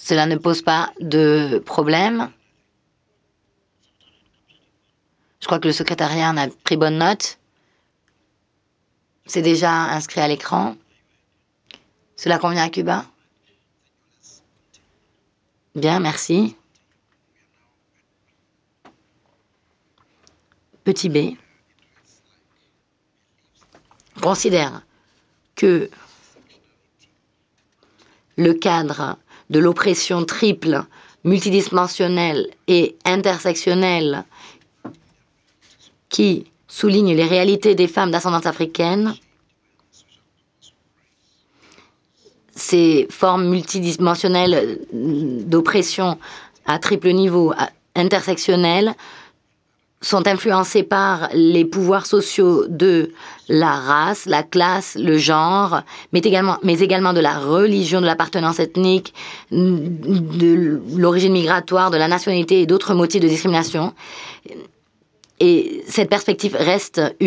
Cela ne pose pas de problème. Je crois que le secrétariat en a pris bonne note. C'est déjà inscrit à l'écran. Cela convient à Cuba? Bien, merci. Petit b. Considère que le cadre de l'oppression triple, multidimensionnelle et intersectionnelle qui souligne les réalités des femmes d'ascendance africaine, ces formes multidimensionnelles d'oppression à triple niveau, intersectionnelles, sont influencées par les pouvoirs sociaux de la race, la classe, le genre, mais également de la religion, de l'appartenance ethnique, de l'origine migratoire, de la nationalité et d'autres motifs de discrimination. Et cette perspective reste